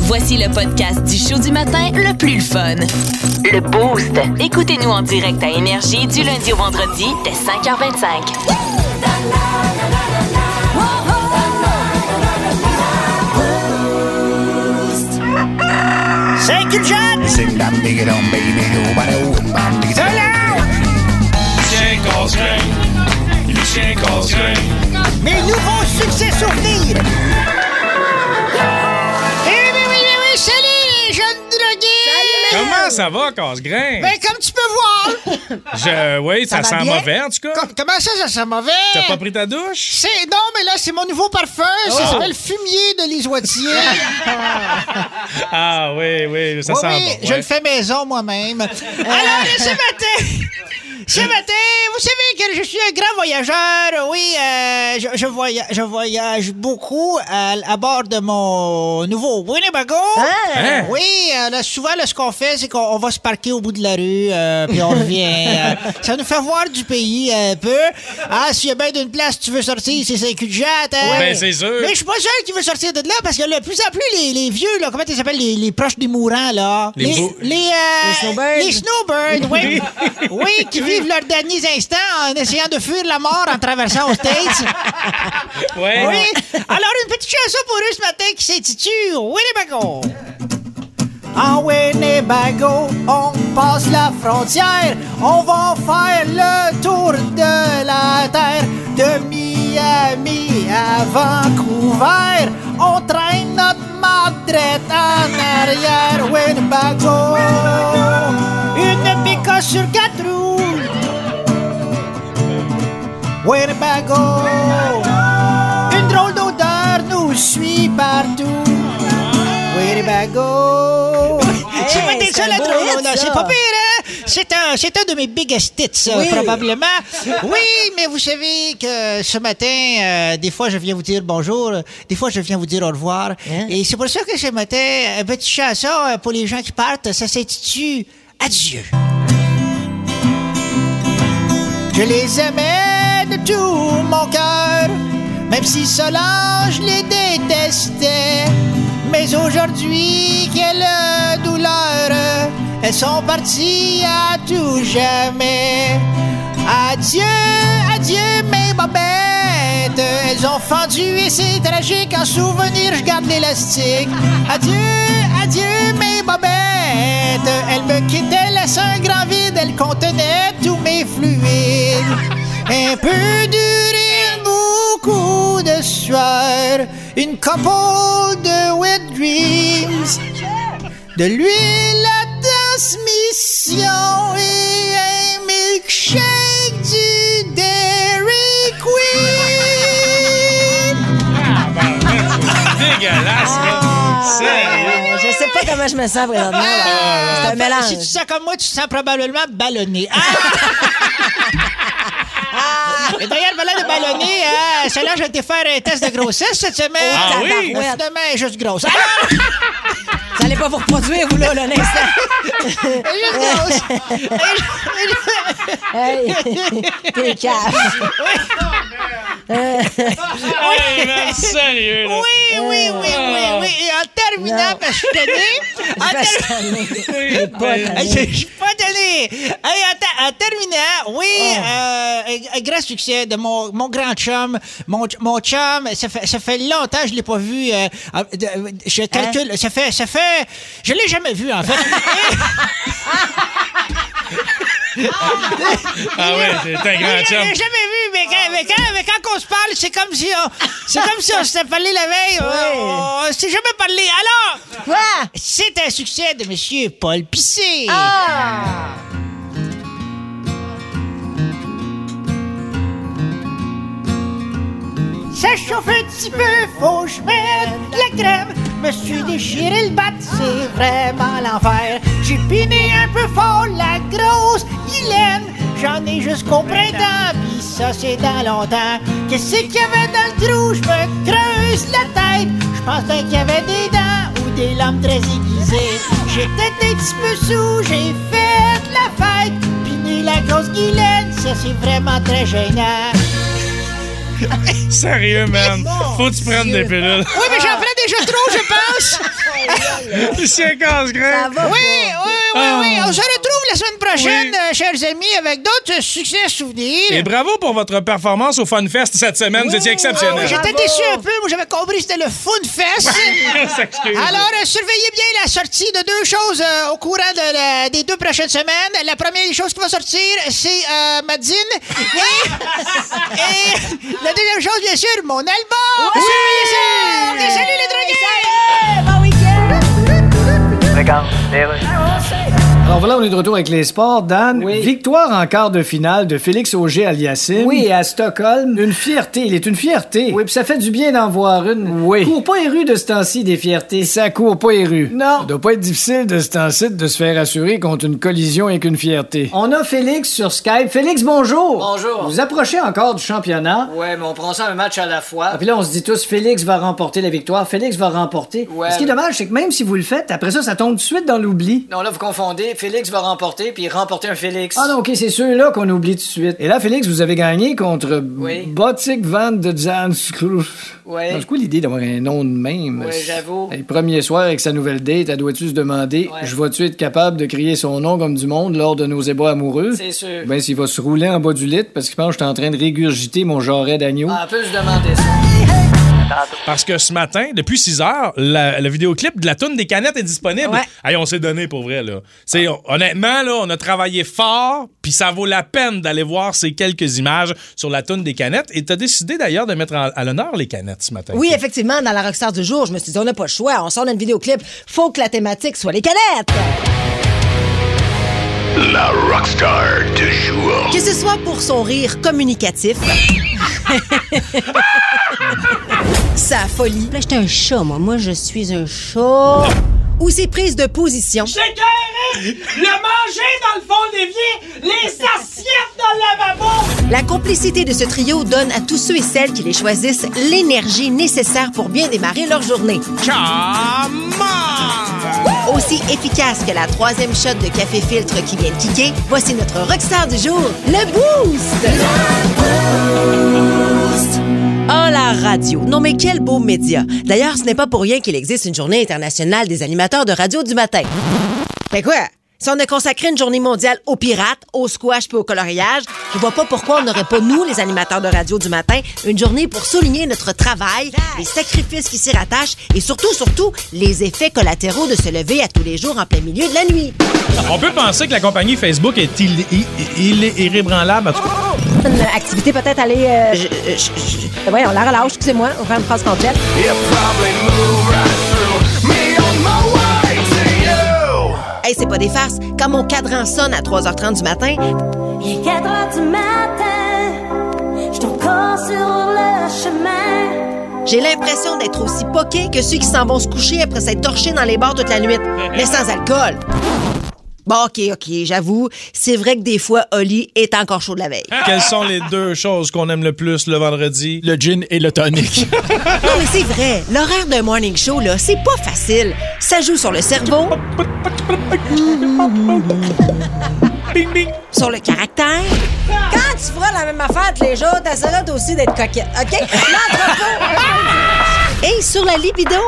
Voici le podcast du show du matin le plus fun. Le Boost. Écoutez-nous en direct à Énergie du lundi au vendredi dès 5h25. C'est Culture! Mes nouveaux succès souvenirs! Oui, salut les jeunes drogués! Comment ça va, Casse-Grain? Ben, comme tu peux voir! Oui, ça sent mauvais, en tout cas. Comment ça sent mauvais? T'as pas pris ta douche? Non, mais là, c'est mon nouveau parfum. Ça s'appelle Fumier de l'Isoitier. Ah, oui, ça sent bon. Je le fais maison moi-même. Alors, ce matin, vous savez que je suis un grand voyageur. Oui, je voyage beaucoup à bord de mon nouveau Winnebago. Hein? Oui, là, souvent, ce qu'on fait, c'est qu'on va se parquer au bout de la rue, puis on revient. Ça nous fait voir du pays un peu. Ah, s'il y a bien d'une place tu veux sortir, c'est Saint-Cul-de-Jatte. Hein? Ben, c'est sûr. Mais je suis pas seul qui veut sortir de là, parce que de plus en plus, les vieux, là, comment ils s'appellent, les proches des mourants, là? Les snowbirds. Les snowbirds, oui. Oui, qui vivent leurs derniers instants en essayant de fuir la mort en traversant aux States. Ouais. Oui. Alors, une petite chanson pour eux ce matin qui s'intitule Winnebago. En Winnebago, on passe la frontière. On va faire le tour de la terre. De Miami à Vancouver, on traîne notre madrette en arrière. Winnebago, une picasse sur 4 roues. Winnebago, une drôle d'odeur nous suit partout. Winnebago. C'est peut-être ça la drôle d'odeur. C'est pas pire, hein? C'est un de mes biggest hits, probablement. Oui, mais vous savez que ce matin, des fois, je viens vous dire bonjour, des fois, je viens vous dire au revoir. Hein? Et c'est pour ça que ce matin, une petite chanson pour les gens qui partent, ça s'intitule Adieu. Je les aimais de tout mon cœur, même si Solange les détestait. Mais aujourd'hui, quelle douleur, elles sont parties à tout jamais. Adieu, adieu mes bobettes, elles ont fendu et c'est tragique. En souvenir, je garde l'élastique. Adieu, adieu mes bobettes, elles me quittaient, laissant un grand vide. Elles contenaient tous mes fluides. Un peu d'urine, beaucoup de sueur, une couple de wet dreams, de l'huile à transmission et un milkshake du Dairy Queen. Dégueulasse, là. Sérieux. Je sais pas comment je me sens présentement. C'est un mélange. Si tu sens comme moi, tu te sens probablement ballonné. Et d'ailleurs, voilà de ballonner, celle-là, j'ai été faire un test de grossesse cette semaine. Ah oui? Finalement, elle est juste grosse. Vous allez pas vous reproduire, vous, là, l'instant. Juste grosse. Hey, t'es cash. Hey, man, sérieux, là. Oui. Et en terminant, parce que je suis tanné. Je suis pas tanné. Hey, en terminant, un grand succès de mon grand chum. Mon chum, ça fait longtemps que je l'ai pas vu. Je calcule, ça fait... Je l'ai jamais vu, en fait. Ah ouais, c'est un grand chum. Je l'ai jamais vu, mais quand on se parle, c'est comme si on s'était parlé la veille. On s'est jamais parlé. Alors, Quoi? c'est un succès de Monsieur Paul Pissé. Ça chauffe un petit peu, faut que je mette de la crème. Me suis déchiré le bat, c'est vraiment l'enfer. J'ai piné un peu fort la grosse Guylaine. J'en ai jusqu'au printemps, pis ça c'est dans longtemps. Qu'est-ce qu'il y avait dans le trou? Je me creuse la tête. Je pensais qu'il y avait des dents ou des lames très aiguisées. J'étais un petit peu sous, j'ai fait la fête. Piné la grosse Guylaine, ça c'est vraiment très gênant. Sérieux, man. Faut que tu prennes des pilules. Oui, mais j'en prends déjà trop, je pense. C'est casse-grain. Ça va Oui. On se retrouve la semaine prochaine, Oui. chers amis, avec d'autres succès souvenirs. Et bravo pour votre performance au FunFest cette semaine. Vous étiez exceptionnel. J'étais déçu un peu. Moi, j'avais compris que c'était le FunFest. S'excuse. Alors, surveillez bien la sortie de deux choses au courant des 2 prochaines semaines. La première chose qui va sortir, c'est Madine. Et la deuxième chose, bien sûr, mon album. Surveillez ça. OK, salut les drogués. Bon week-end! Alors voilà, on est de retour avec les sports. Dan, Oui. victoire en quart de finale de Félix Auger-Aliassime. Oui, à Stockholm. Une fierté, il est une fierté. Oui, puis ça fait du bien d'en voir une. Oui. Cours pas les rues de ce temps-ci, des fiertés. Ça court pas les rues. Non. Ça doit pas être difficile de ce temps-ci de se faire assurer contre une collision avec une fierté. On a Félix sur Skype. Félix, bonjour. Bonjour. Vous approchez encore du championnat. Ouais, mais on prend ça un match à la fois. Ah, puis là, on se dit tous, Félix va remporter la victoire. Félix va remporter. Ouais. Ce qui est dommage, c'est que même si vous le faites, après ça tombe tout de suite dans l'oubli. Non, là, vous confondez. Félix va remporter, puis remporter un Félix. Ah non, OK, c'est ceux-là qu'on oublie tout de suite. Et là, Félix, vous avez gagné contre Oui. Botic Van de Zanskru. Ouais. C'est quoi l'idée d'avoir un nom de même? Ouais, j'avoue. Le premier soir avec sa nouvelle date, elle doit-tu se demander Ouais. je vais-tu être capable de crier son nom comme du monde lors de nos ébats amoureux? C'est sûr. Ben, s'il va se rouler en bas du lit parce qu'il pense que je suis en train de régurgiter mon jarret d'agneau. Ah, on peut se demander ça. Parce que ce matin, depuis 6 heures, le vidéoclip de la toune des canettes est disponible. Ouais. Hey, on s'est donné pour vrai, là. Honnêtement, là, on a travaillé fort, puis ça vaut la peine d'aller voir ces quelques images sur la toune des canettes. Et t'as décidé d'ailleurs de mettre à l'honneur les canettes ce matin. Oui, effectivement, dans la Rockstar du jour, je me suis dit, on n'a pas le choix. On sort d'un vidéoclip. Faut que la thématique soit les canettes. La Rockstar du jour. Que ce soit pour son rire communicatif, sa folie. Là, j'étais un chat, moi. Moi, je suis un chat. Ou ses prises de position. Le manger dans le fond de l'évier, les assiettes dans le lavabo. La complicité de ce trio donne à tous ceux et celles qui les choisissent l'énergie nécessaire pour bien démarrer leur journée. Aussi efficace que la 3e shot de café filtre qui vient de kicker, voici notre rockstar du jour, le Boost! Oh, la radio. Non, mais quel beau média. D'ailleurs, ce n'est pas pour rien qu'il existe une journée internationale des animateurs de radio du matin. Mais quoi? Si on a consacré une journée mondiale aux pirates, au squash puis au coloriage, je vois pas pourquoi on n'aurait pas, nous, les animateurs de radio du matin, une journée pour souligner notre travail, les sacrifices qui s'y rattachent et surtout, les effets collatéraux de se lever à tous les jours en plein milieu de la nuit. On peut penser que la compagnie Facebook est irrébranlable. En tout cas. Une activité peut-être aller... Voyons, la relâche, excusez-moi, on fait une phrase complète. Hey, c'est pas des farces. Quand mon cadran sonne à 3h30 du matin, Il est 4 heures du matin, je suis encore sur le chemin. j'ai l'impression d'être aussi poqué que ceux qui s'en vont se coucher après s'être torchés dans les bars toute la nuit, mais sans alcool. Bon, OK, j'avoue, c'est vrai que des fois, Oli est encore chaud de la veille. Quelles sont les 2 choses qu'on aime le plus le vendredi? Le gin et le tonic. Non, mais c'est vrai, l'horaire d'un morning show, là, c'est pas facile. Ça joue sur le cerveau, Bing, bing. sur le caractère. Quand tu feras la même affaire tous les jours, t'essaieras aussi d'être coquette, OK? L'entrepôt. Et sur la libido.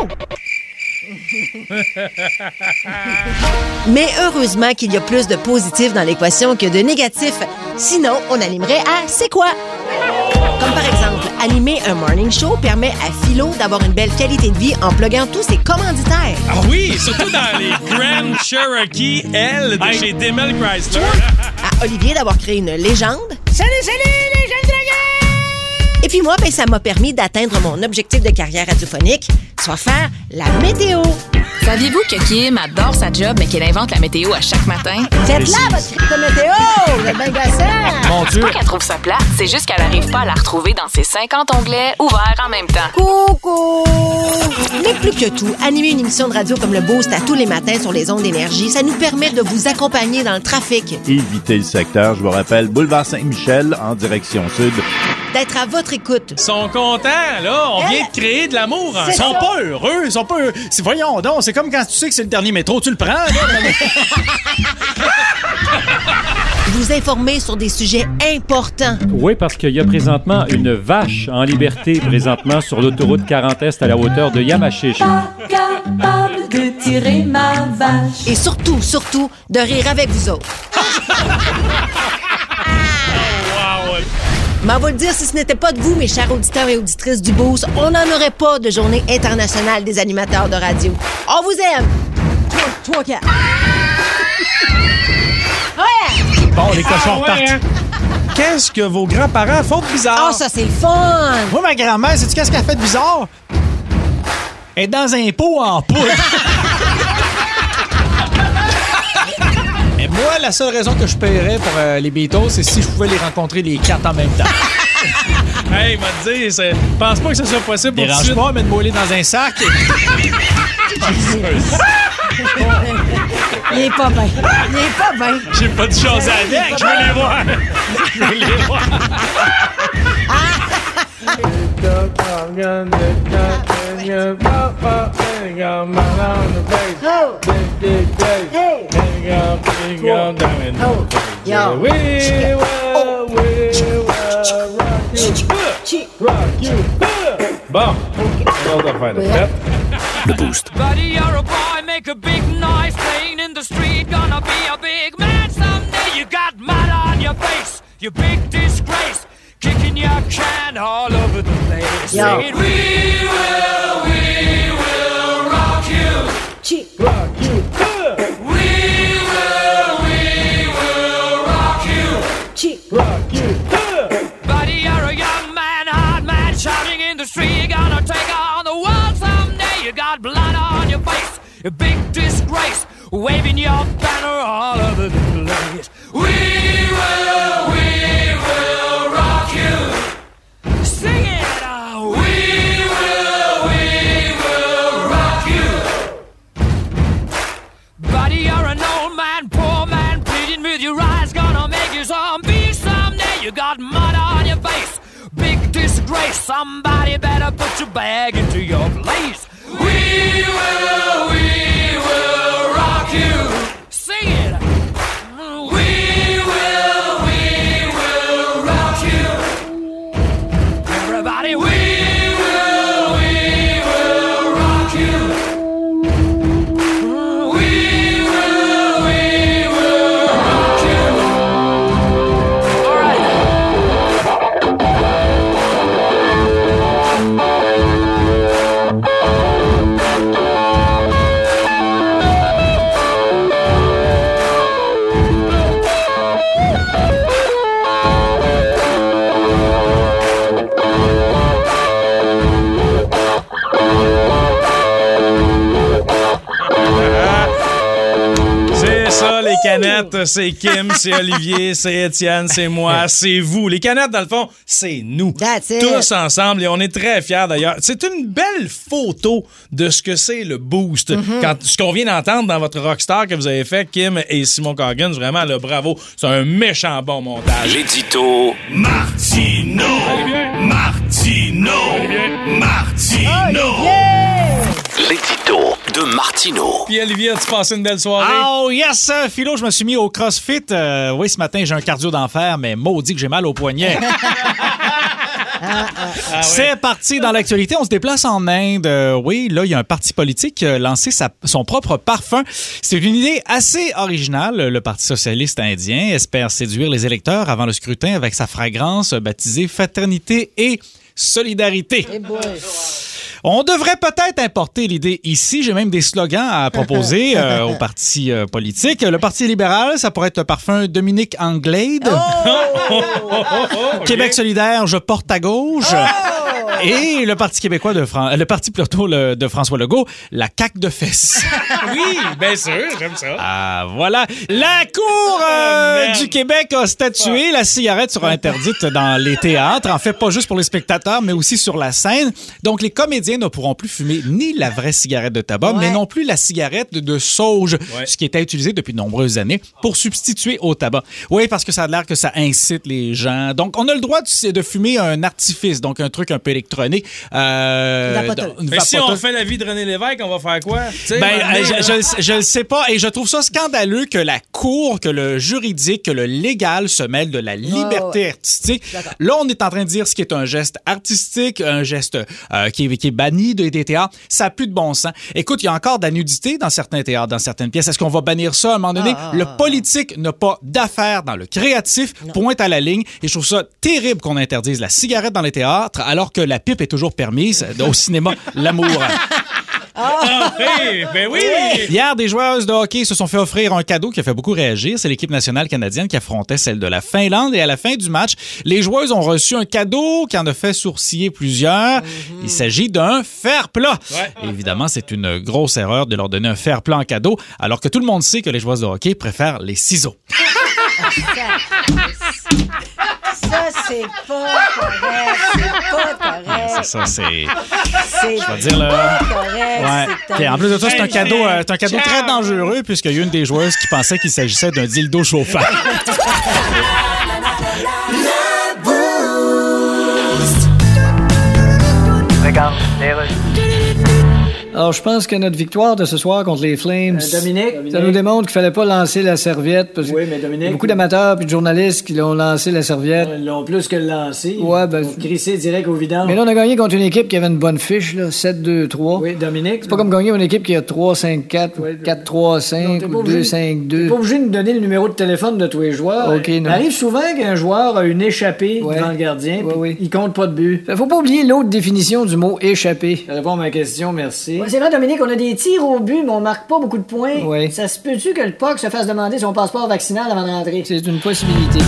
Mais heureusement qu'il y a plus de positifs dans l'équation que de négatifs. Sinon, on animerait à C'est quoi? Comme par exemple, animer un morning show permet à Philo d'avoir une belle qualité de vie en pluguant tous ses commanditaires. Ah oui, surtout dans les Grand Cherokee L de chez Demel Chrysler. À Olivier d'avoir créé une légende. Salut, les jeunes dragueurs! Et puis moi, ben, ça m'a permis d'atteindre mon objectif de carrière radiophonique, soit faire la météo. Saviez-vous que Kim adore sa job, mais qu'elle invente la météo à chaque matin? Faites-la, votre crise de météo! Vous êtes bien gossant! Mon C'est Dieu. pas qu'elle trouve ça plate, c'est juste qu'elle n'arrive pas à la retrouver dans ses 50 onglets ouverts en même temps. Coucou! Mais plus que tout, animer une émission de radio comme le Boost à tous les matins sur les ondes d'énergie, ça nous permet de vous accompagner dans le trafic, Évitez le secteur, je vous rappelle, boulevard Saint-Michel en direction sud. d'être à votre écoute. Ils sont contents, là. On vient de créer de l'amour Ils sont ensemble. pas heureux, ils sont pas heureux. Voyons donc, c'est comme quand tu sais que c'est le dernier métro, tu le prends, là. Vous informer sur des sujets importants. Oui, parce qu'il y a présentement une vache en liberté présentement sur l'autoroute 40 Est à la hauteur de Yamachiche. capable de tirer ma vache. Et surtout, de rire avec vous autres. Mais on va le dire, si ce n'était pas de vous, mes chers auditeurs et auditrices du Boost, on n'en aurait pas de journée internationale des animateurs de radio. On vous aime! 3, 4. Ouais! Bon, les cochons repartent. Hein? Qu'est-ce que vos grands-parents font de bizarre? Ah, ça, c'est le fun! Moi, ma grand-mère, sais-tu qu'est-ce qu'elle fait de bizarre? Elle est dans un pot en poudre. Et moi, la seule raison que je paierais pour les Beatles, c'est si je pouvais les rencontrer les 4 en même temps. Hey, m'a dit, je pense pas que ce soit possible pour Dérange pas, mais de mouler dans un sac. Il est pas bien. J'ai pas de choses avec, je veux les voir. Bon, on va faire de fête. Le Boost. Buddy, you're a boy, make a big noise, playing in the street, gonna be a big man someday. You got mud on your face, you big disgrace, kicking your can all over the place. Singing, we will rock you. Rock you. We will rock you. Rock you. Buddy, you're a young man, hard man, shouting in the street, gonna take on the world someday. You got blood on your face, a big disgrace, waving your banner all over the place. We will rock you. Sing it out. We will rock you. Buddy, you're an old man, poor man, pleading with your eyes, gonna make you zombie someday. You got mud on your face, big disgrace. Somebody better put your bag into your place. We will rock you. Sing it. We will rock you. Everybody, we will rock you. We will rock you. All right. C'est ça, les canettes. C'est Kim, c'est Olivier, c'est Étienne, c'est moi, c'est vous. Les canettes, dans le fond, c'est nous. That's it. Tous ensemble. Et on est très fiers, d'ailleurs. C'est une belle photo de ce que c'est le Boost. Ce qu'on vient d'entendre dans votre Rockstar que vous avez fait, Kim et Simon Coggins, vraiment, là, bravo. C'est un méchant bon montage. L'édito Martino. L'édito de Martino. Puis Olivier, as-tu passé une belle soirée? Oh yes, Philo, je me suis mis au CrossFit. Oui, ce matin, j'ai un cardio d'enfer, mais maudit que j'ai mal au poignet. C'est parti dans l'actualité. On se déplace en Inde. Oui, là, il y a un parti politique qui a lancé son propre parfum. C'est une idée assez originale. Le Parti socialiste indien espère séduire les électeurs avant le scrutin avec sa fragrance baptisée Fraternité et Solidarité. Hey boy. On devrait peut-être importer l'idée ici. J'ai même des slogans à proposer au parti politique. Le Parti libéral, ça pourrait être le parfum Dominique Anglade. Québec solidaire, je porte à gauche. Et le Parti québécois le Parti plutôt de François Legault, la CAQ de fesses. Oui, bien sûr, j'aime ça. Ah, voilà. La Cour du Québec a statué. La cigarette sera interdite dans les théâtres. En fait, pas juste pour les spectateurs, mais aussi sur la scène. Donc, les comédiens ne pourront plus fumer ni la vraie cigarette de tabac, mais non plus la cigarette de sauge, ce qui était utilisé depuis de nombreuses années pour substituer au tabac. Oui, parce que ça a l'air que ça incite les gens. Donc, on a le droit de fumer un artifice, donc un truc un peu électronique. Mais si on fait la vie de René Lévesque, on va faire quoi? Je le sais pas. Et je trouve ça scandaleux que la Cour, que le juridique, que le légal se mêle de la liberté artistique. Là, on est en train de dire ce qui est un geste artistique, un geste qui est banni des théâtres. Ça n'a plus de bon sens. Écoute, il y a encore de la nudité dans certains théâtres, dans certaines pièces. Est-ce qu'on va bannir ça à un moment donné? Le politique n'a pas d'affaires dans le créatif, pointe à la ligne. Et je trouve ça terrible qu'on interdise la cigarette dans les théâtres alors que la pipe est toujours permise. Au cinéma, l'amour. Oui! Hier, des joueuses de hockey se sont fait offrir un cadeau qui a fait beaucoup réagir. C'est l'équipe nationale canadienne qui affrontait celle de la Finlande. Et à la fin du match, les joueuses ont reçu un cadeau qui en a fait sourciller plusieurs. Il s'agit d'un fer-plat. Évidemment, c'est une grosse erreur de leur donner un fer-plat en cadeau, alors que tout le monde sait que les joueuses de hockey préfèrent les ciseaux. Ça, c'est pas correct. C'est pas correct. C'est ça, c'est... C'est Je vais dire, là... correct. Puis en plus de ça, c'est un cadeau très dangereux puisqu'il y a une des joueuses qui pensait qu'il s'agissait d'un dildo chauffant. Regarde, Alors, je pense que notre victoire de ce soir contre les Flames, Dominique, ça nous démontre qu'il fallait pas lancer la serviette. Parce Oui, mais Dominique... Il y a beaucoup d'amateurs puis de journalistes qui l'ont lancé la serviette. Ils l'ont plus que lancé. Ouais, ben... Ils ont crissé direct au vidange. Mais là, on a gagné contre une équipe qui avait une bonne fiche, là, 7-2-3. Oui, Dominique... C'est pas comme gagner une équipe qui a 3-5-4, ou 4-3-5, ou 2-5-2. T'es pas obligé de nous donner le numéro de téléphone de tous les joueurs. OK, non. Il arrive souvent qu'un joueur a une échappée devant le gardien, puis il compte pas de but. Faut pas oublier l'autre définition du mot échapper. Ça répond à ma question, merci. Ouais, c'est vrai, Dominique, on a des tirs au but, mais on marque pas beaucoup de points. Oui. Ça se peut-tu que le POC se fasse demander son passeport vaccinal avant de rentrer? C'est une possibilité.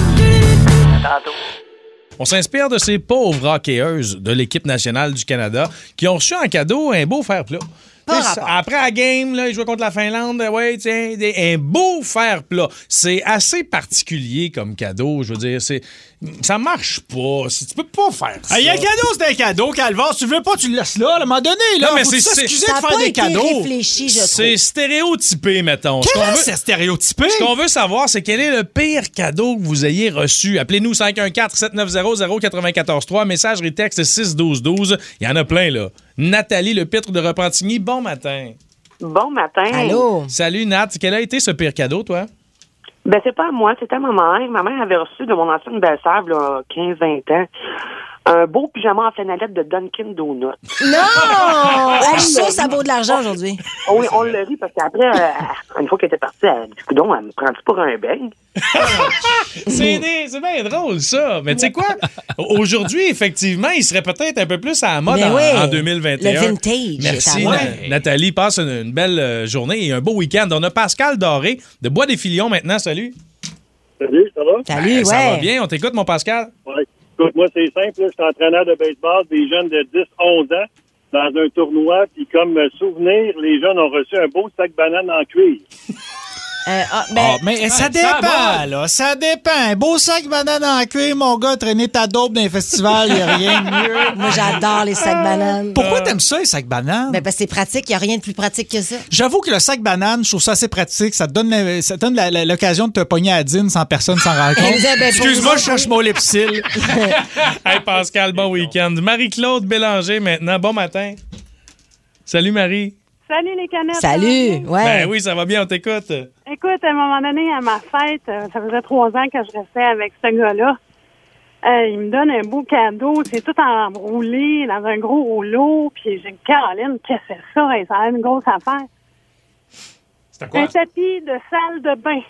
On s'inspire de ces pauvres hockeyeuses de l'équipe nationale du Canada qui ont reçu en cadeau un beau fer-plat. Après la game, là, ils jouaient contre la Finlande. Ouais, tiens, un beau fer-plat. C'est assez particulier comme cadeau. Je veux dire, ça marche pas. Tu peux pas faire ça. Il y a un cadeau, c'est un cadeau, Calvin. Si tu veux pas, tu le laisses là. À un moment donné, là, non, mais faut s'excuser Ça de a faire pas des été cadeaux. réfléchi, je trouve. C'est stéréotypé, mettons. C'est stéréotypé? Ce qu'on veut savoir, c'est quel est le pire cadeau que vous ayez reçu. Appelez-nous 514-790-0943, messagerie texte 61212. Il y en a plein, là. Nathalie Lepitre de Repentigny, bon matin. Bon matin. Allô? Salut, Nat. Quel a été ce pire cadeau, toi? Ben, c'est pas à moi, c'était à ma mère. Ma mère avait reçu de mon ancienne belle-sœur, là, 15-20 ans, un beau pyjama en flanellette de Dunkin' Donuts. Non! Ça vaut de l'argent aujourd'hui. Oui, on l'a ri parce qu'après, une fois qu'elle était partie, elle dit, coudonc, elle me prend-tu pour un beigne? C'est bien drôle, ça. Mais tu sais quoi? Aujourd'hui, effectivement, il serait peut-être un peu plus à la mode en 2021. Le vintage. Merci, Nathalie. Passe une belle journée et un beau week-end. On a Pascal Doré de Bois-des-Filions maintenant. Salut. Salut, ça va? Salut, Ça va bien. On t'écoute, mon Pascal? Oui. Écoute, moi, c'est simple. Là, je suis entraîneur de baseball des jeunes de 10-11 ans dans un tournoi. Puis comme souvenir, les jeunes ont reçu un beau sac banane en cuir. Mais ça dépend, là. Ça dépend. Un beau sac banane en cuir, mon gars, traîner ta dope dans les festivals, il n'y a rien de mieux. Moi, j'adore les sacs bananes. Pourquoi t'aimes ça, les sacs bananes? Ben, parce que c'est pratique. Il n'y a rien de plus pratique que ça. J'avoue que le sac banane, je trouve ça assez pratique. Ça te donne l'occasion de te pogner à dîne sans personne s'en rendre compte. Excuse-moi, je cherche mon lipsil. Hey, Pascal, bon week-end. Marie-Claude Bélanger, maintenant. Bon matin. Salut, Marie. Salut les canettes. Salut, ouais. Ben oui, ça va bien, on t'écoute. Écoute, à un moment donné, à ma fête, ça faisait 3 ans que je restais avec ce gars-là. Il me donne un beau cadeau, c'est tout enroulé dans un gros rouleau, puis j'ai dit, Caroline, qu'est-ce que c'est ça? Et ça a une grosse affaire. C'était quoi? Un tapis de salle de bain.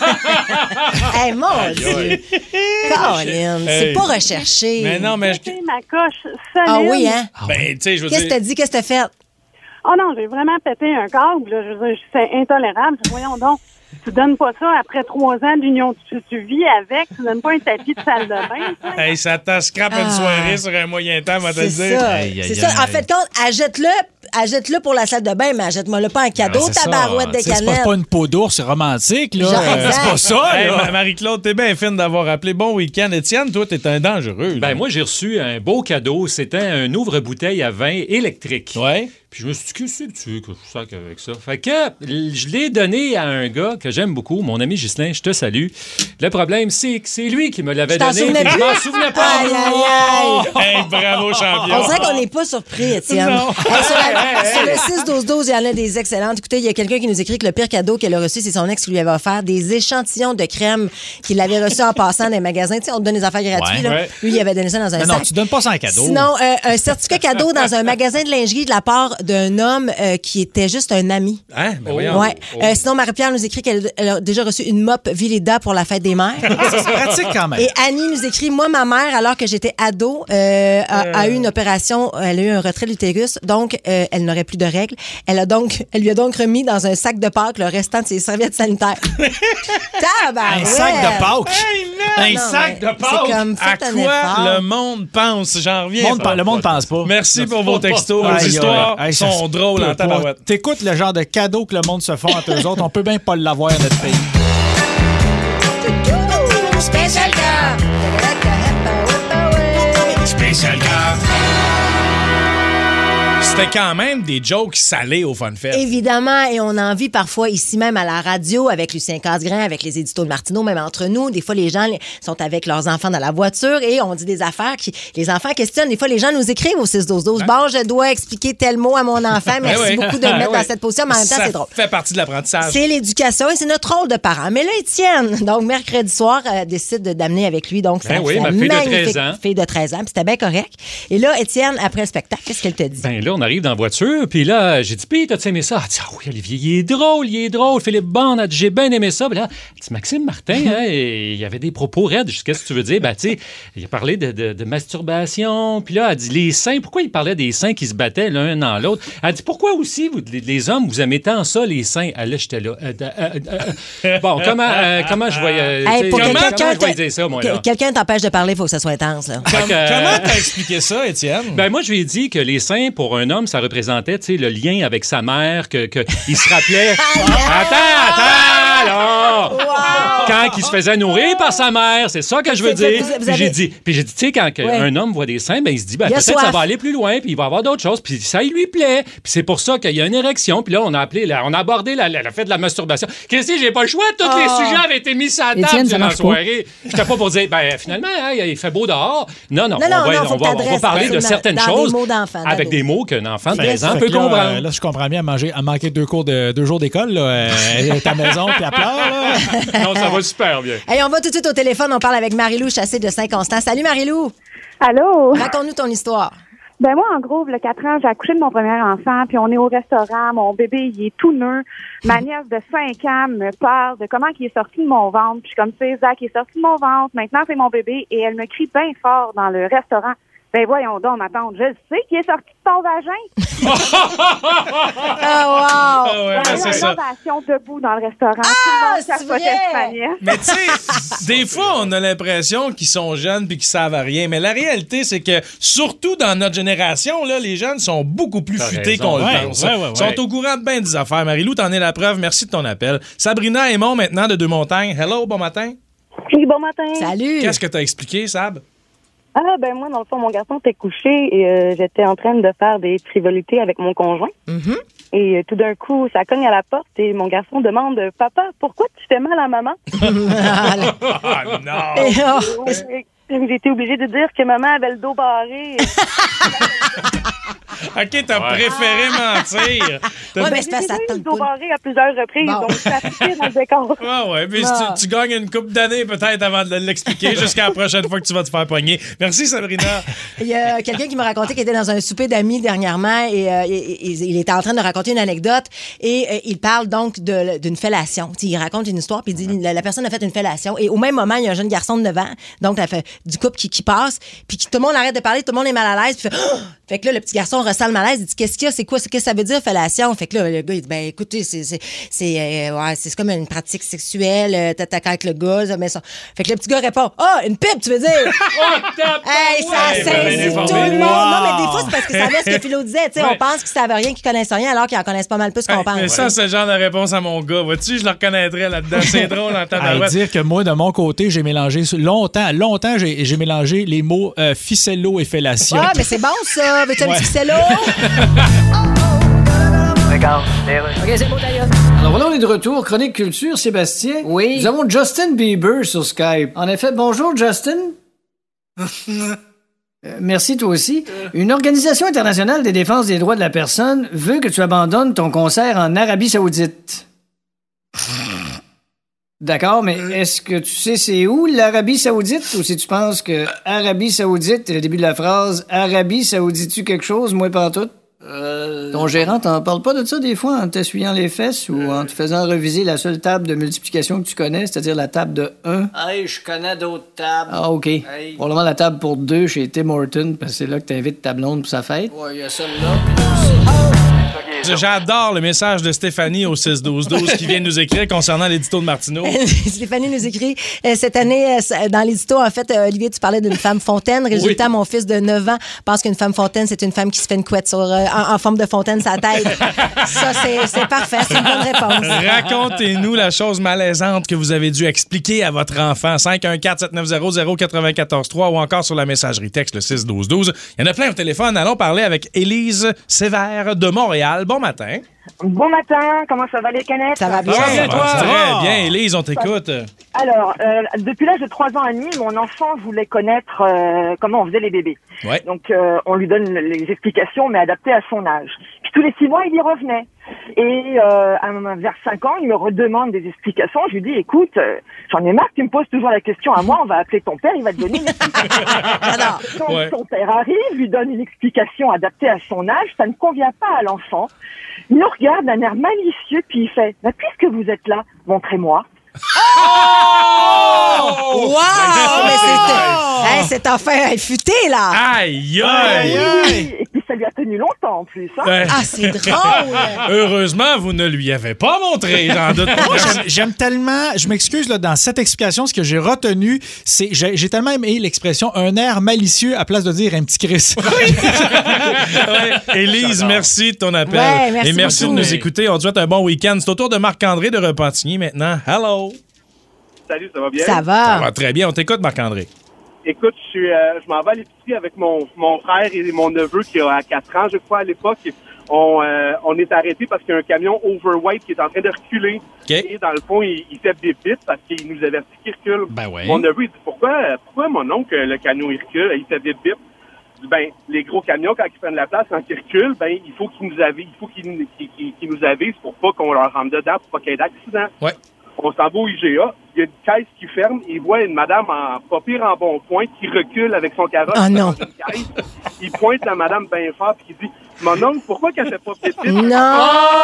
Hey, mon Dieu. Caroline, c'est pas recherché. Mais non, mais... J'ai ma coche solide. Ah oui, hein? Ben, tu sais, je veux dire... Qu'est-ce que t'as dit? Qu'est-ce que t'as fait? Oh non, j'ai vraiment pété un câble. Là. Je veux dire, c'est intolérable. Voyons donc, tu donnes pas ça après 3 ans d'union. Tu vis avec, tu donnes pas un tapis de salle de bain. Hey, ça t'a scrapé une soirée sur un moyen temps, on va te le dire. C'est ça. En fait, achète-le pour la salle de bain, mais achète-moi-le pas en cadeau, ta barouette de canette. C'est pas une peau d'ours romantique, là. C'est pas ça, hey, là. Marie-Claude, t'es bien fine d'avoir appelé. Bon week-end. Étienne, toi, t'es un dangereux. Ben, moi, j'ai reçu un beau cadeau. C'était un ouvre-bouteille à vin électrique. Ouais. Puis je me suis dit, qu'est-ce que tu veux que je sac avec ça? Fait que je l'ai donné à un gars que j'aime beaucoup, mon ami Ghislain, je te salue. Le problème, c'est que c'est lui qui me l'avait donné. Je m'en souvenais pas. Aïe, aïe, aïe. Hey, bravo, champion. On dirait qu'on n'est pas surpris, Étienne. Sur le 6-12-12, il y en a des excellentes. Écoutez, il y a quelqu'un qui nous écrit que le pire cadeau qu'elle a reçu, c'est son ex qui lui avait offert des échantillons de crème qu'il avait reçus en passant dans les magasins. Tu sais, on te donne des affaires gratuites. Ouais. Lui, il avait donné ça dans un sac. Non, tu donnes pas ça en cadeau. Sinon, un certificat cadeau dans un magasin de lingerie de la part d'un homme qui était juste un ami. Hein? Ben voyons. Ouais. Sinon, Marie-Pierre nous écrit qu'elle a déjà reçu une mop Vileda pour la fête des mères. C'est pratique quand même. Et Annie nous écrit, moi, ma mère, alors que j'étais ado, a eu une opération, elle a eu un retrait de l'utérus, donc elle n'aurait plus de règles. Elle lui a donc remis dans un sac de Pâques le restant de ses serviettes sanitaires. Un sac de Pâques? Hey, Non, sac de c'est Pâques! comme, À faites un quoi effort. le monde pense? J'en reviens. Le monde pense pas. Merci pour vos textos. Vos Aïe, histoires aïe, sont drôles en tabarouette. T'écoutes le genre de cadeau que le monde se font entre eux autres. On peut bien pas l'avoir dans notre pays. Spécial car. Spécial car. C'était quand même des jokes salés au Fun Fest. Évidemment, et on en vit parfois ici même à la radio avec Lucien Casgrain, avec les éditos de Martineau, même entre nous. Des fois, les gens sont avec leurs enfants dans la voiture et on dit des affaires qui... Les enfants questionnent. Des fois, les gens nous écrivent au 6-12-12. Bon, je dois expliquer tel mot à mon enfant. Merci beaucoup de me mettre dans cette position, mais en même temps, c'est drôle. Ça fait partie de l'apprentissage. C'est l'éducation et c'est notre rôle de parent. Mais là, Étienne, donc mercredi soir, décide d'amener avec lui donc sa ma fille de 13 ans. Fille de 13 ans, puis c'était bien correct. Et là, Étienne, après le spectacle, qu'est-ce qu'elle te dit? Ben là, on arrive dans la voiture, puis là, j'ai dit, puis t'as-tu aimé ça? Elle dit, ah oui, Olivier, il est drôle. Philippe Bond a dit, j'ai bien aimé ça. Puis là, elle dit, Maxime Martin, hein, il y avait des propos raides. Qu'est-ce que tu veux dire? Ben, tu sais, il a parlé de masturbation. Puis là, elle dit, les seins, pourquoi il parlait des seins qui se battaient l'un dans l'autre? Elle dit, pourquoi aussi, les hommes, vous aimez tant ça, les seins? Là, j'étais là. Bon, comment je voyais. Comment je voyais dire ça, moi, là? Quelqu'un t'empêche de parler, il faut que ça soit intense, là. Comment t'as expliqué ça, Étienne? Ben, moi, je lui ai dit que les seins, pour un homme, ça représentait, tu sais, le lien avec sa mère, qu'il se rappelait. Attends, là! Wow! Quand il se faisait nourrir par sa mère, c'est ça que je veux dire. Puis j'ai dit, tu sais, quand un homme voit des seins, ben, il se dit, ben, peut-être que ça va aller plus loin, puis il va avoir d'autres choses, puis ça, il lui plaît. Puis c'est pour ça qu'il y a une érection. Puis là, on a abordé la fête de la masturbation. Christy, j'ai pas le choix. Tous les sujets avaient été mis sur la table dans la soirée. J'étais pas pour dire, ben, finalement, hein, il fait beau dehors. Non, on va parler de certaines choses avec des mots qu'un enfant de 13 ans peut comprendre. Là, je comprends bien à manquer 2 jours d'école, là, à ta maison, puis à pleure, là. Non, ça va super bien. Hey, on va tout de suite au téléphone. On parle avec Marie-Lou Chassé de Saint-Constant. Salut, Marie-Lou. Allô? Raconte-nous ton histoire. Ben moi, en gros, il y a 4 ans, j'ai accouché de mon premier enfant, puis on est au restaurant, mon bébé, il est tout neuf. Ma nièce de 5 ans me parle de comment il est sorti de mon ventre. Puis comme c'est Zach, il est sorti de mon ventre, maintenant c'est mon bébé, et elle me crie bien fort dans le restaurant. Ben voyons donc, ma tante, je le sais qu'il est sorti de ton vagin. Oh, wow! C'est ça. Debout dans le restaurant. C'est vrai! Mais tu sais, des fois, on a l'impression qu'ils sont jeunes puis qu'ils savent à rien. Mais la réalité, c'est que, surtout dans notre génération, là, les jeunes sont beaucoup plus futés qu'on le pense. Ils sont au courant de bien des affaires. Marie-Lou, t'en es la preuve. Merci de ton appel. Sabrina Aymon, maintenant, de Deux-Montagnes. Hello, bon matin. Oui, bon matin. Salut. Qu'est-ce que t'as expliqué, Sab? Ben moi, dans le fond, mon garçon était couché et j'étais en train de faire des frivolités avec mon conjoint. Mm-hmm. Et tout d'un coup, ça cogne à la porte et mon garçon demande « Papa, pourquoi tu fais mal à maman? » non! J'ai été obligée de dire que maman avait le dos barré. OK, t'as préféré mentir. Ouais, mais c'est pas ça. J'ai eu le dos barré à plusieurs reprises, donc ça fait dans le décor. Ouais, puis tu gagnes une couple d'années peut-être avant de l'expliquer jusqu'à la prochaine fois que tu vas te faire pogner. Merci, Sabrina. Il y a quelqu'un qui m'a raconté qu'il était dans un souper d'amis dernièrement et il était en train de raconter une anecdote et il parle donc d'une fellation. T'sais, il raconte une histoire puis il dit la personne a fait une fellation et au même moment, il y a un jeune garçon de 9 ans, donc elle fait du couple qui passe, puis tout le monde arrête de parler, tout le monde est mal à l'aise, puis fait que là, le petit garçon ressent le malaise, il dit qu'est-ce qu'il y a, qu'est-ce que ça veut dire fellation? Fait que là, le gars, il dit ben écoutez, c'est comme une pratique sexuelle, t'attaques avec le gars, mais ça. Fait que le petit gars répond une pipe, tu veux dire? Hey, ça saisit tout le monde. Non, mais des fois, c'est parce que ça va ce que Philo disait, tu sais, on pense qu'ils savent rien, qu'ils connaissent rien, alors qu'ils en connaissent pas mal plus qu'on pense. Mais ça, c'est le genre de réponse à mon gars. Vois-tu, je le reconnaîtrais là-dedans. C'est drôle en tabarouette. Dire que moi, de mon côté, j'ai mélangé longtemps, j'ai mélangé les mots ficello et fellation. Ah, mais c'est bon, ça. Veux-tu un petit ficello? OK, c'est bon, d'ailleurs. Alors voilà, on est de retour. Chronique Culture, Sébastien. Oui. Nous avons Justin Bieber sur Skype. En effet, bonjour, Justin. Merci, toi aussi. Une organisation internationale de défense des droits de la personne veut que tu abandonnes ton concert en Arabie Saoudite. D'accord, mais est-ce que tu sais c'est où l'Arabie Saoudite ou si tu penses que Arabie Saoudite est le début de la phrase Arabie Saoudite-tu quelque chose, moi pantoute? Ton gérant t'en parle pas de ça des fois en t'essuyant les fesses ou en te faisant reviser la seule table de multiplication que tu connais, c'est-à-dire la table de 1? Hey, je connais d'autres tables. Ah, OK. Hey. Probablement la table pour 2 chez Tim Hortons, parce que c'est là que t'invites ta blonde pour sa fête. Ouais, il y a celle-là. J'adore le message de Stéphanie au 6-12-12 qui vient de nous écrire concernant l'édito de Martineau. Stéphanie nous écrit cette année, dans l'édito, en fait, Olivier, tu parlais d'une femme fontaine. Résultat, mon fils de 9 ans pense qu'une femme fontaine, c'est une femme qui se fait une couette en forme de fontaine sa tête. Ça, c'est parfait. C'est une bonne réponse. Racontez-nous la chose malaisante que vous avez dû expliquer à votre enfant. 514-790-0943 ou encore sur la messagerie texte, le 6-12-12. Il y en a plein au téléphone. Allons parler avec Élise Sévère de Montréal. Bon matin. Bon matin, comment ça va les canettes? Ça va bien. Ça va très bien, Élise, on t'écoute. Alors, depuis l'âge de 3 ans et demi, mon enfant voulait connaître comment on faisait les bébés. Ouais. Donc, on lui donne les explications, mais adaptées à son âge. Puis tous les 6 mois, il y revenait. Et vers 5 ans, il me redemande des explications. Je lui dis, écoute, j'en ai marre que tu me poses toujours la question à moi, on va appeler ton père, il va te donner une explication. Quand son père arrive, lui donne une explication adaptée à son âge, ça ne convient pas à l'enfant. Il nous regarde d'un air malicieux, puis il fait, bah, puisque vous êtes là, montrez-moi. Oh! Wow! Mais cet enfant est futé, là! Aïe, aïe! Et puis ça lui a tenu longtemps, en plus. Hein? Ah, c'est drôle! Heureusement, vous ne lui avez pas montré, j'en doute pas. Moi, j'aime tellement... Je m'excuse, là, dans cette explication, ce que j'ai retenu, c'est... J'ai tellement aimé l'expression « un air malicieux » à place de dire « un petit Chris ». Élise, merci de ton appel. Ouais, merci et merci beaucoup. de nous écouter. On te souhaite un bon week-end. C'est au tour de Marc-André de Repentigny maintenant. Hello! Salut, ça va bien? Ça va. Ça va très bien. On t'écoute, Marc-André. Écoute, je m'en vais à l'épicerie avec mon frère et mon neveu qui a 4 ans, je crois, à l'époque. On est arrêté parce qu'il y a un camion overweight qui est en train de reculer. Okay. Et dans le fond, il fait des bits parce qu'il nous avertit qu'il recule. Ben ouais. Mon neveu, il dit, pourquoi mon oncle, le camion, il recule? Il fait des bits. Ben, les gros camions, quand ils prennent la place, quand ils reculent, ben, il faut qu'ils nous avisent. Il faut qu'ils nous avisent pour pas qu'on leur rentre dedans, pour pas qu'il y ait d'accident. Ouais. On s'en va au IGA. Il y a une caisse qui ferme. Il voit une madame pas pire en bon point qui recule avec son carrosse dans une caisse. Il pointe la madame bien fort puis il dit « Mon oncle, pourquoi qu'elle fait pas péter? » Non!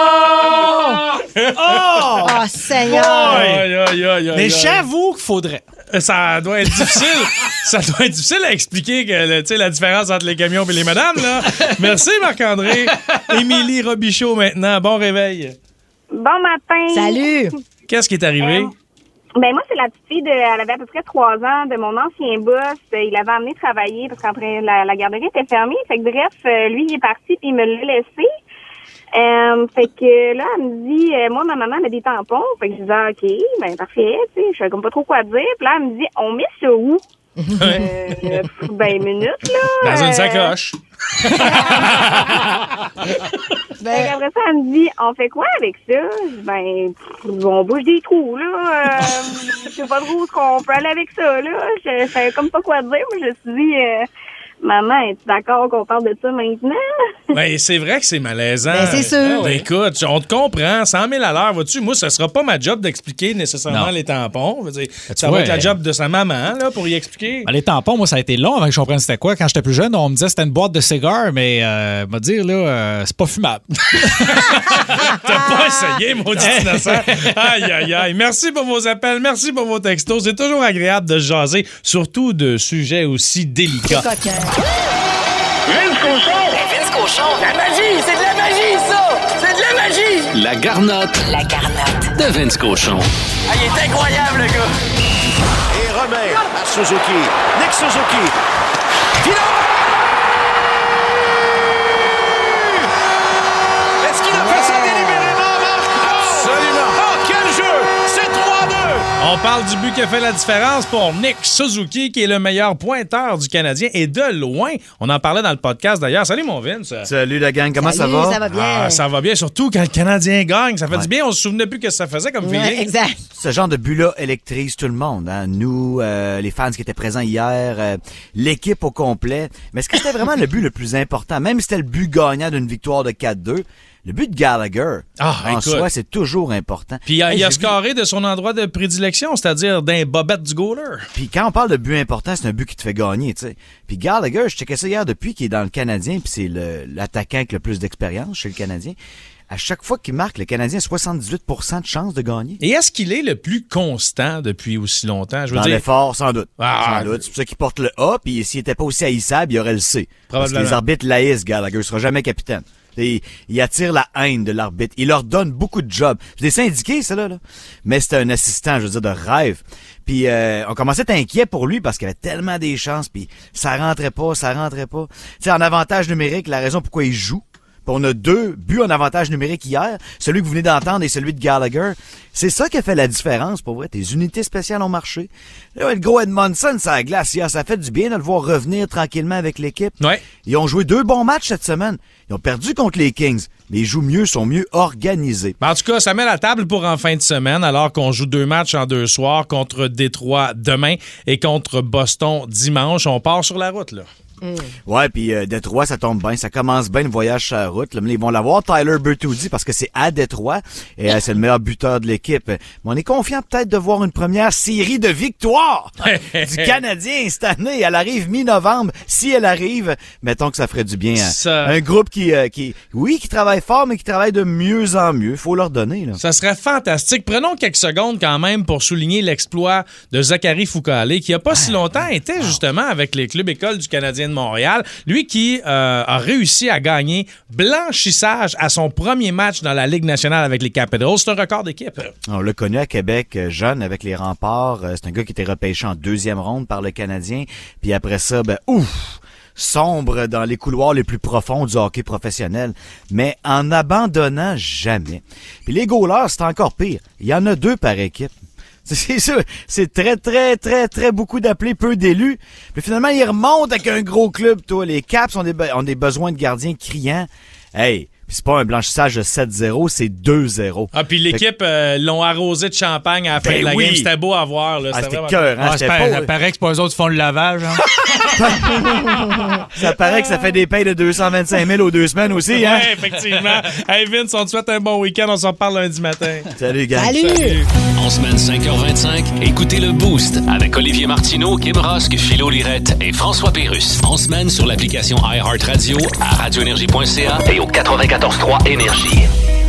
Oh, Seigneur! Mais j'avoue qu'il faudrait. Ça doit être difficile. Ça doit être difficile à expliquer que, tu sais, la différence entre les camions et les madames, là. Merci, Marc-André. Émilie Robichaud, maintenant. Bon réveil. Bon matin. Salut! Qu'est-ce qui est arrivé? Ben moi, c'est la petite fille elle avait à peu près 3 ans de mon ancien boss. Il l'avait amené travailler parce qu'après, la garderie était fermée. Fait que bref, lui, il est parti puis il me l'a laissé. Fait que là, elle me dit, moi, ma maman a des tampons. Fait que je disais, OK, ben parfait, tu sais, je savais comme pas trop quoi dire. Puis là, elle me dit, on met ça où? Ben, minute, là. Dans une sacoche. Ben, après ça, elle me dit, on fait quoi avec ça? Ben, on bouge des trous, là. Je sais pas trop où qu'on peut aller avec ça, là. Je savais comme pas quoi dire. Moi, je me suis dit, maman, es-tu d'accord qu'on parle de ça maintenant? Ben, c'est vrai que c'est malaisant. Ben, c'est sûr. Ben, écoute, on te comprend. 100 000 à l'heure, vois-tu? Moi, ce sera pas ma job d'expliquer nécessairement les tampons. Je veux dire, ça va être la job de sa maman, là, pour y expliquer. Ben, les tampons, moi, ça a été long avant que je comprenne c'était quoi. Quand j'étais plus jeune, on me disait que c'était une boîte de cigares, mais, m'a dire, là, c'est pas fumable. T'as pas essayé, maudit innocent. Aïe, aïe, aïe. Merci pour vos appels. Merci pour vos textos. C'est toujours agréable de jaser, surtout de sujets aussi délicats. Vince Cochon! Vince Cochon! La magie! C'est de la magie, ça! C'est de la magie! La garnotte. La garnotte. De Vince Cochon. Ah, il est incroyable, le gars! Et remet à Suzuki. Nick Suzuki. Est-ce qu'il a fait ça délibérément, Marc? Absolument. Oh, quel jeu! C'est 3-2! On On parle du but qui a fait la différence pour Nick Suzuki, qui est le meilleur pointeur du Canadien, et de loin. On en parlait dans le podcast d'ailleurs. Salut mon Vince. Salut la gang, comment Salut, ça va? Ça va bien. Ah, ça va bien, surtout quand le Canadien gagne. Ça fait du bien, on se souvenait plus que ça faisait comme feeling. Exact. Ce genre de but-là électrise tout le monde. Hein? Nous, les fans qui étaient présents hier, l'équipe au complet. Mais est-ce que c'était vraiment le but le plus important? Même si c'était le but gagnant d'une victoire de 4-2, le but de Gallagher, en soi, c'est toujours important. Puis il a scoré de son endroit de prédilection, c'est-à-dire d'un bobette du goaler. Puis quand on parle de but important, c'est un but qui te fait gagner, tu sais. Puis Gallagher, je checkais ça hier depuis qu'il est dans le Canadien, puis c'est l'attaquant avec le plus d'expérience chez le Canadien. À chaque fois qu'il marque, le Canadien a 78% de chances de gagner. Et est-ce qu'il est le plus constant depuis aussi longtemps? Je veux dans dire... l'effort, sans doute. Ah, sans doute. C'est pour ça qu'il porte le A, puis s'il était pas aussi haïssable, il aurait le C. Parce que les arbitres l'haïssent, Gallagher. Il sera jamais capitaine. Il attire la haine de l'arbitre. Il leur donne beaucoup de jobs. C'est des syndiqués, ça, là. Mais c'était un assistant, je veux dire, de rêve. Puis on commençait à être inquiet pour lui parce qu'il avait tellement des chances, puis ça rentrait pas. Tu sais, en avantage numérique, la raison pourquoi il joue, puis on a 2 buts en avantage numérique hier, celui que vous venez d'entendre et celui de Gallagher. C'est ça qui a fait la différence, pour vrai. Tes unités spéciales ont marché. Là, le gros Edmondson, ça a glace hier. Ça fait du bien de le voir revenir tranquillement avec l'équipe. Ouais. Ils ont joué 2 bons matchs cette semaine. Ils ont perdu contre les Kings, mais ils jouent mieux, sont mieux organisés. En tout cas, ça met la table pour en fin de semaine, alors qu'on joue 2 matchs en 2 soirs contre Détroit demain et contre Boston dimanche. On part sur la route, là. Ouais, puis Détroit, ça tombe bien. Ça commence bien le voyage sur la route. Là, mais ils vont l'avoir, Tyler Bertuzzi, parce que c'est à Détroit et c'est le meilleur buteur de l'équipe. Mais on est confiant peut-être de voir une première série de victoires du Canadien cette année. Elle arrive mi-novembre. Si elle arrive, mettons que ça ferait du bien à un groupe qui travaille fort, mais qui travaille de mieux en mieux. Faut leur donner, là. Ça serait fantastique. Prenons quelques secondes quand même pour souligner l'exploit de Zachary Fucale, qui a pas si longtemps été justement avec les clubs écoles du Canadien de Montréal. Lui qui a réussi à gagner blanchissage à son premier match dans la Ligue nationale avec les Capitals. C'est un record d'équipe. On l'a connu à Québec, jeune, avec les Remparts. C'est un gars qui était repêché en 2e ronde par le Canadien. Puis après ça, sombre dans les couloirs les plus profonds du hockey professionnel, mais en abandonnant jamais. Puis les goalers, c'est encore pire. Il y en a 2 par équipe. C'est sûr, c'est très beaucoup d'appelés, peu d'élus. Puis finalement, ils remontent avec un gros club, toi. Les Caps ont des besoins de gardiens criants. Hey, c'est pas un blanchissage de 7-0, c'est 2-0. Ah, puis l'équipe l'ont arrosé de champagne à la fin de la game. C'était beau à voir. Là. C'était cœur. Hein, ça paraît que c'est pas eux autres qui font le lavage. Hein? Ça paraît que ça fait des payes de 225 000 aux 2 semaines aussi. Hein? Oui, effectivement. Hey Vince, on te souhaite un bon week-end. On s'en reparle lundi matin. Salut, gang. Salut. En semaine 5h25, écoutez le Boost avec Olivier Martineau, Kim Rosk, Philo Lirette et François Pérusse. En semaine sur l'application iHeartRadio, à radioénergie.ca et au 94.3 Énergie.